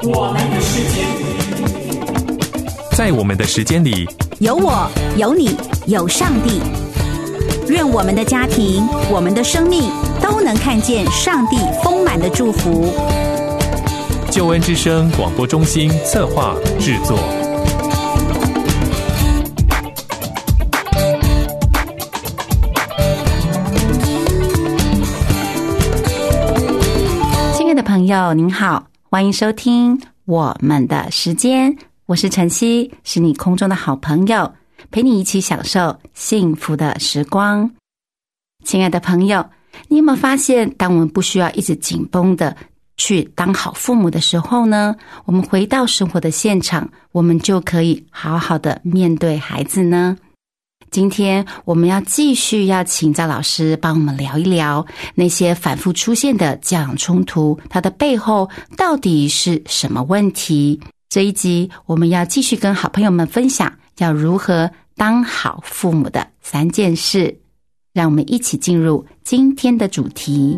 我们的时间， 在我们的时间里， 有我，有你，有上帝。愿我们的家庭，我们的生命都能看见上帝丰满的祝福。 救恩之声广播中心策划制作。 亲爱的朋友您好，欢迎收听我们的时间，我是晨曦，是你空中的好朋友，陪你一起享受幸福的时光。亲爱的朋友，你有没有发现，当我们不需要一直紧绷的去当好父母的时候呢，我们回到生活的现场，我们就可以好好的面对孩子呢？今天我们要继续要请赵老师帮我们聊一聊那些反复出现的教养冲突，它的背后到底是什么问题？这一集我们要继续跟好朋友们分享要如何当好父母的3件事。让我们一起进入今天的主题。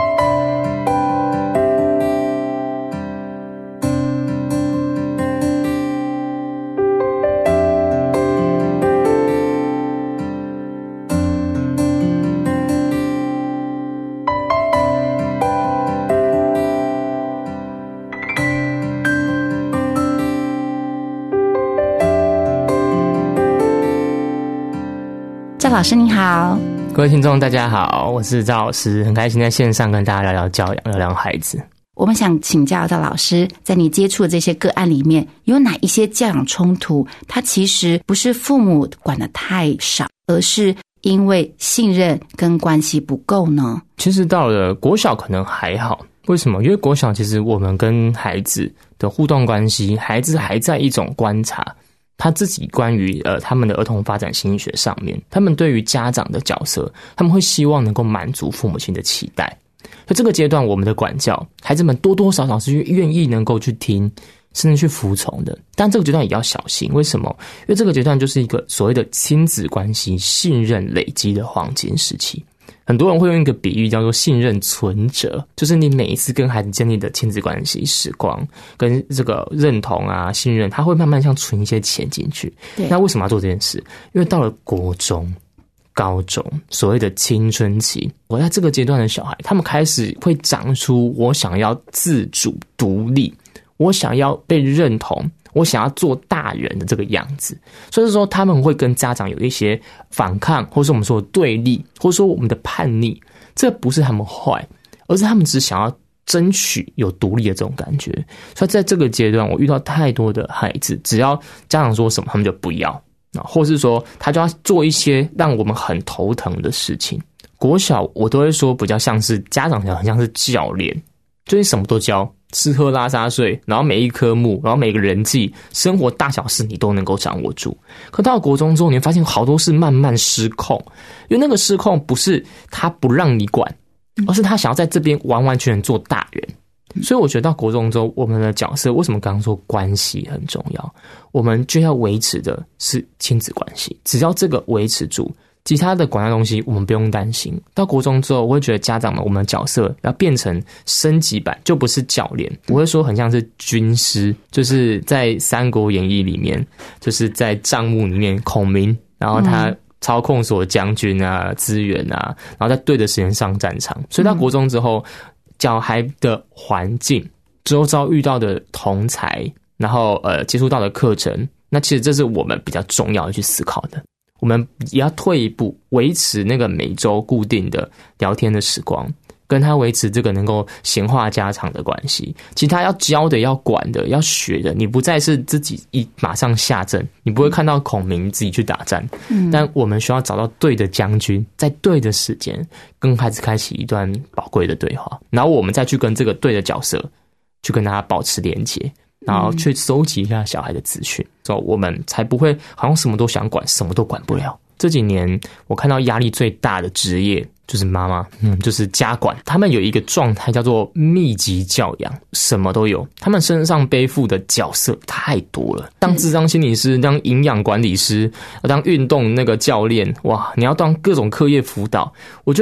赵老师你好。 各位听众大家好，我是赵老师，很开心在线上跟大家聊聊教养，聊聊孩子。 我们想请教赵老师，在你接触的这些个案里面，有哪一些教养冲突它其实不是父母管得太少，而是因为信任跟关系不够呢？ 其实到了国小可能还好，为什么？因为国小其实我们跟孩子的互动关系，孩子还在一种观察他自己关于他们的儿童发展心理学上面，他们对于家长的角色，他们会希望能够满足父母亲的期待。所以这个阶段我们的管教，孩子们多多少少是愿意能够去听，甚至去服从的。但这个阶段也要小心，为什么？因为这个阶段就是一个所谓的亲子关系信任累积的黄金时期。很多人会用一个比喻叫做信任存折，就是你每一次跟孩子建立的亲子关系时光跟这个认同啊信任，他会慢慢像存一些钱进去。那为什么要做这件事？因为到了国中高中所谓的青春期，我在这个阶段的小孩，他们开始会长出我想要自主独立，我想要被认同，我想要做大人的这个样子。所以说他们会跟家长有一些反抗，或是我们说的对立，或者说我们的叛逆。这不是他们坏，而是他们只想要争取有独立的这种感觉。所以在这个阶段，我遇到太多的孩子，只要家长说什么他们就不要，或是说他就要做一些让我们很头疼的事情。国小我都会说比较像是家长很像是教练，就是什么都教，吃喝拉撒睡，然后每一科目，然后每个人际生活大小事你都能够掌握住。可到国中之后，你会发现好多事慢慢失控，因为那个失控不是他不让你管，而是他想要在这边完完全全做大人。所以我觉得到国中之后，我们的角色为什么刚刚说关系很重要，我们就要维持的是亲子关系，只要这个维持住，其他的管教东西我们不用担心。到国中之后，我会觉得家长们我们的角色要变成升级版，就不是教练，我会说很像是军师，就是在《三国演义》里面，就是在帐幕里面孔明，然后他操控所有将军啊资源啊，然后在对的时间上战场。所以到国中之后，小孩的环境周遭遇到的同侪，然后接触到的课程，那其实这是我们比较重要的去思考的。我们也要退一步，维持那个每周固定的聊天的时光，跟他维持这个能够闲话家常的关系。其他要教的、要管的、要学的，你不再是自己马上下阵，你不会看到孔明自己去打战。但我们需要找到对的将军，在对的时间跟孩子开启一段宝贵的对话，然后我们再去跟这个对的角色去跟他保持连结，然后去收集一下小孩的资讯，我们才不会好像什么都想管，什么都管不了。这几年我看到压力最大的职业就是妈妈，就是家管。他们有一个状态叫做密集教养，什么都有，他们身上背负的角色太多了，当諮商心理师，当营养管理师，当运动那个教练，哇，你要当各种课业辅导。我觉得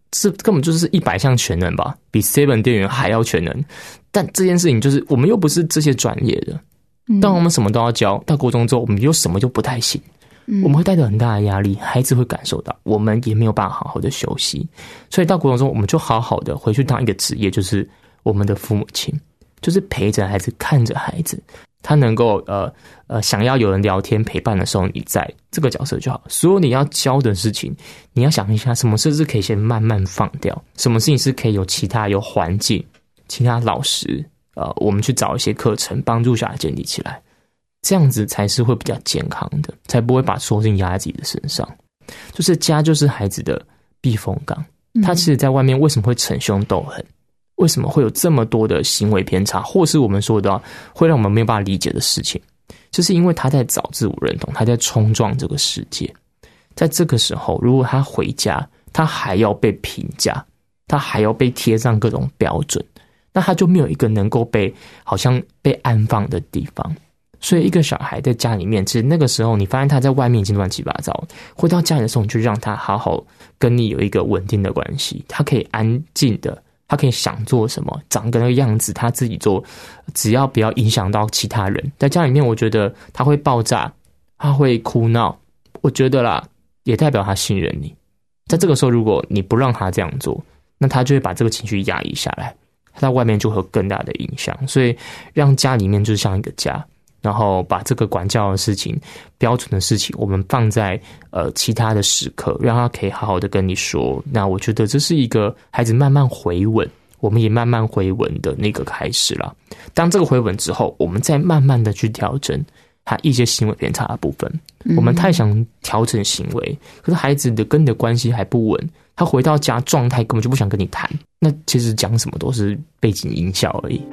这根本就是100项全能吧，比 Seven 店员还要全能。但这件事情就是我们又不是这些专业的，当我们什么都要教，到国中之后我们又什么就不太行，我们会带着很大的压力，孩子会感受到，我们也没有办法好好的休息。所以到国中之后，我们就好好的回去当一个职业，就是我们的父母亲，就是陪着孩子，看着孩子，他能够想要有人聊天陪伴的时候，你在这个角色就好。所有你要教的事情，你要想一下，什么事是可以先慢慢放掉，什么事情是可以有其他有环境、其他老师，我们去找一些课程帮助小孩建立起来，这样子才是会比较健康的，才不会把所有事情压在自己的身上。就是家就是孩子的避风港，他其实在外面为什么会逞凶斗狠？为什么会有这么多的行为偏差，或是我们说的会让我们没有办法理解的事情，就是因为他在找自我认同，他在冲撞这个世界。在这个时候，如果他回家，他还要被评价，他还要被贴上各种标准，那他就没有一个能够好像被安放的地方。所以一个小孩在家里面，其实那个时候你发现他在外面已经乱七八糟，回到家里的时候，你就让他好好跟你有一个稳定的关系，他可以安静的，他可以想做什么，长个那个样子，他自己做，只要不要影响到其他人。在家里面，我觉得他会爆炸，他会哭闹，我觉得啦，也代表他信任你。在这个时候，如果你不让他这样做，那他就会把这个情绪压抑下来，他在外面就会有更大的影响。所以让家里面就像一个家，然后把这个管教的事情、标准的事情，我们放在其他的时刻，让他可以好好的跟你说。那我觉得这是一个孩子慢慢回稳，我们也慢慢回稳的那个开始啦。当这个回稳之后，我们再慢慢的去调整他一些行为偏差的部分。我们太想调整行为，可是孩子的跟你的关系还不稳，他回到家状态根本就不想跟你谈，那其实讲什么都是背景音效而已。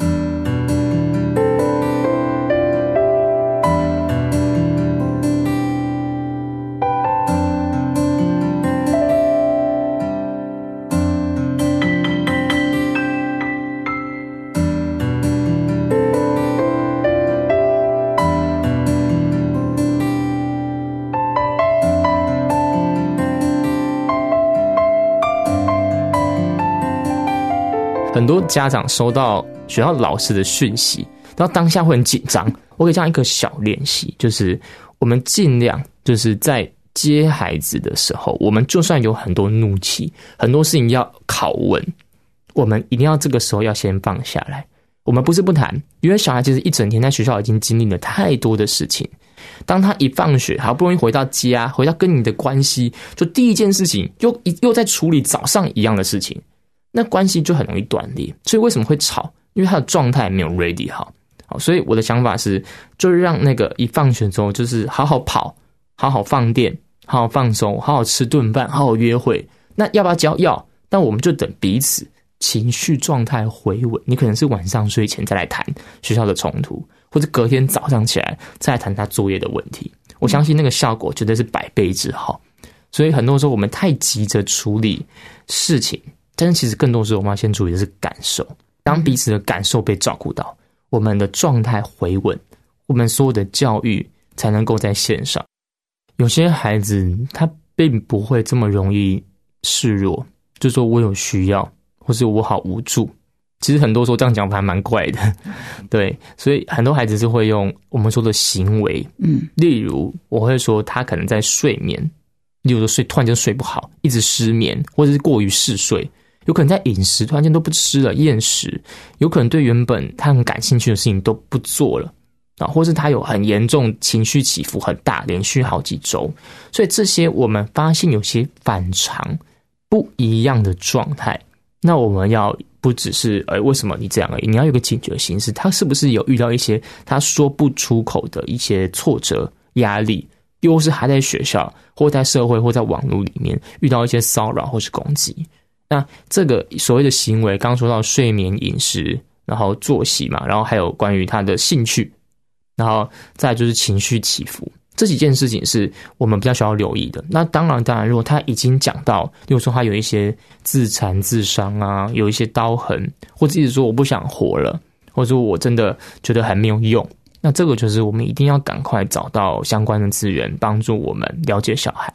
很多家长收到学校老师的讯息，然后当下会很紧张。我给这样一个小练习，就是我们尽量就是在接孩子的时候，我们就算有很多怒气，很多事情要拷问，我们一定要这个时候要先放下来。我们不是不谈，因为小孩其实一整天在学校已经经历了太多的事情，当他一放学好不容易回到家，回到跟你的关系，就第一件事情又在处理早上一样的事情，那关系就很容易断裂。所以为什么会吵？因为他的状态没有 ready 好。所以我的想法是，就是让那个一放学之后，就是好好跑，好好放电，好好放松，好好吃顿饭，好好约会。那要不要教？要，但我们就等彼此情绪状态回稳。你可能是晚上睡前再来谈学校的冲突，或者隔天早上起来再来谈他作业的问题。我相信那个效果绝对是100倍之好。所以很多时候我们太急着处理事情，但是其实更多时候我们要先处理的是感受。当彼此的感受被照顾到，我们的状态回稳，我们所有的教育才能够在线上。有些孩子他并不会这么容易示弱，就说我有需要，或是我好无助。其实很多时候这样讲还蛮怪的，对，所以很多孩子是会用我们说的行为，例如我会说他可能在睡眠，例如说突然间睡不好，一直失眠，或者是过于嗜睡。有可能在饮食突然间都不吃了，厌食，有可能对原本他很感兴趣的事情都不做了，或是他有很严重情绪起伏很大，连续好几周。所以这些我们发现有些反常不一样的状态，那我们要不只是为什么你这样而已，你要有个警觉心，是他是不是有遇到一些他说不出口的一些挫折压力，又是还在学校或在社会或在网络里面遇到一些骚扰或是攻击。那这个所谓的行为，刚刚说到睡眠、饮食，然后作息嘛，然后还有关于他的兴趣，然后再来就是情绪起伏，这几件事情是我们比较需要留意的。那当然，如果他已经讲到，例如说他有一些自残自伤啊，有一些刀痕，或者一直说我不想活了，或者说我真的觉得很没有用，那这个就是我们一定要赶快找到相关的资源，帮助我们了解小孩，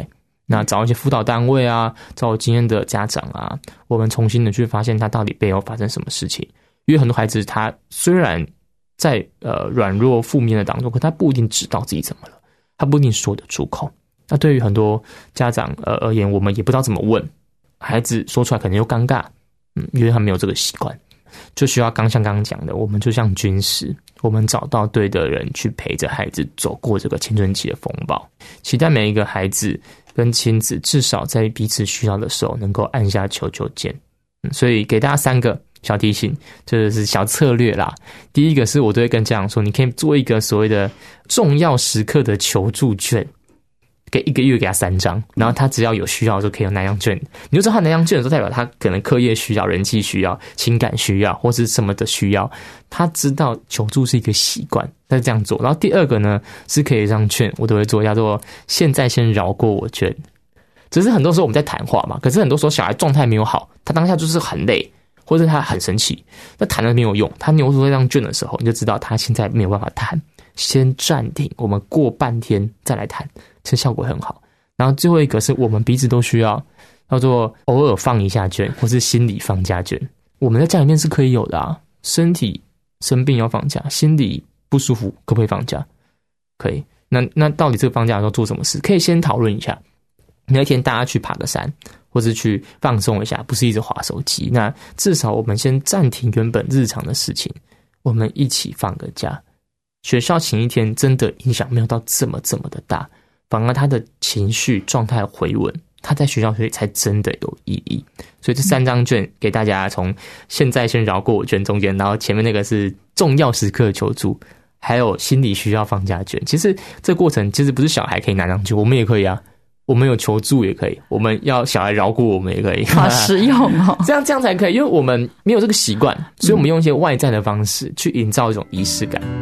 那找一些辅导单位啊，找有经验的家长啊，我们重新的去发现他到底背后发生什么事情。因为很多孩子他虽然在软弱负面的当中，可他不一定知道自己怎么了，他不一定说得出口。那对于很多家长而言，我们也不知道怎么问，孩子说出来可能又尴尬，因为他没有这个习惯，就需要像刚刚讲的，我们就像军师，我们找到对的人去陪着孩子走过这个青春期的风暴。期待每一个孩子跟亲子至少在彼此需要的时候能够按下求救键。所以给大家3个小提醒，这是小策略啦。第一个是我都会跟家长说，你可以做一个所谓的重要时刻的求助券，给1个月给他3张，然后他只要有需要就可以有那张券。你就知道他那张券的时候，代表他可能课业需要、人际需要、情感需要，或是什么的需要。他知道求助是一个习惯，他这样做。然后第2个呢，是可以让券，我都会做，叫做现在先饶过我券。只是很多时候我们在谈话嘛，可是很多时候小孩状态没有好，他当下就是很累，或者他很生气，那谈了没有用。他扭出这张券的时候，你就知道他现在没有办法谈，先暂停，我们过半天再来谈，这效果很好。然后最后一个是我们彼此都需要，叫做偶尔放一下券，或是心理放假券。我们在家里面是可以有的啊，身体生病要放假，心理不舒服可不可以放假？可以。那到底这个放假的时候做什么事？可以先讨论一下。那一天大家去爬个山，或是去放松一下，不是一直滑手机。那至少我们先暂停原本日常的事情，我们一起放个假。学校请1天真的影响没有到这么的大，反而他的情绪状态回稳，他在学校才真的有意义。所以这3张券给大家，从现在先饶过我券中间，然后前面那个是重要时刻求助，还有心理需要放假券。其实这过程其实不是小孩可以拿上去，我们也可以啊。我们有求助也可以，我们要小孩饶过我们也可以， 好实用哦。 这样才可以，因为我们没有这个习惯，所以我们用一些外在的方式去营造一种仪式感。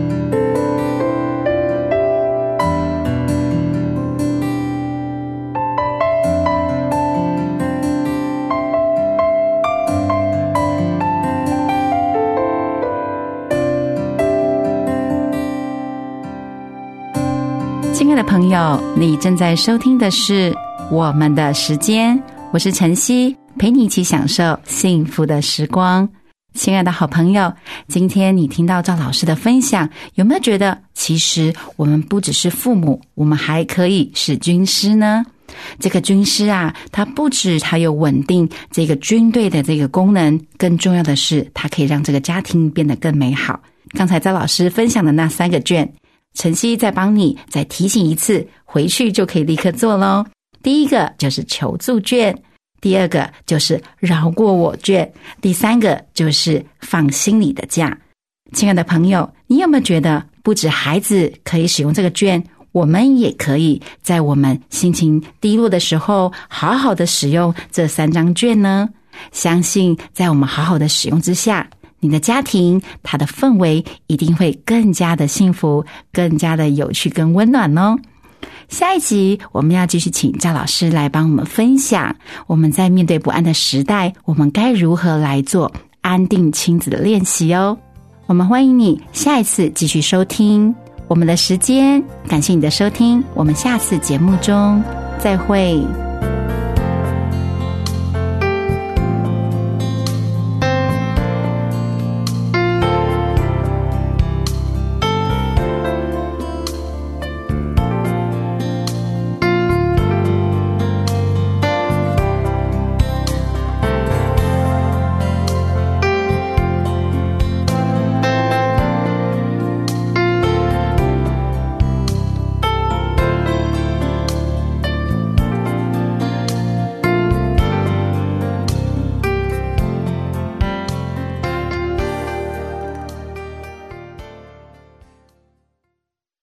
亲爱的朋友，你正在收听的是我们的时间，我是晨曦，陪你一起享受幸福的时光。亲爱的好朋友，今天你听到赵老师的分享，有没有觉得其实我们不只是父母，我们还可以是军师呢？这个军师啊，他不止他有稳定这个军队的这个功能，更重要的是他可以让这个家庭变得更美好。刚才赵老师分享的那3个卷，晨曦再帮你再提醒一次，回去就可以立刻做咯。第1个就是求助卷，第2个就是饶过我卷，第3个就是放心里的假。亲爱的朋友，你有没有觉得不止孩子可以使用这个卷，我们也可以在我们心情低落的时候好好的使用这3张卷呢？相信在我们好好的使用之下，你的家庭它的氛围一定会更加的幸福，更加的有趣跟温暖哦。下一集我们要继续请赵老师来帮我们分享，我们在面对不安的时代，我们该如何来做安定亲子的练习哦。我们欢迎你下一次继续收听我们的时间，感谢你的收听，我们下次节目中再会。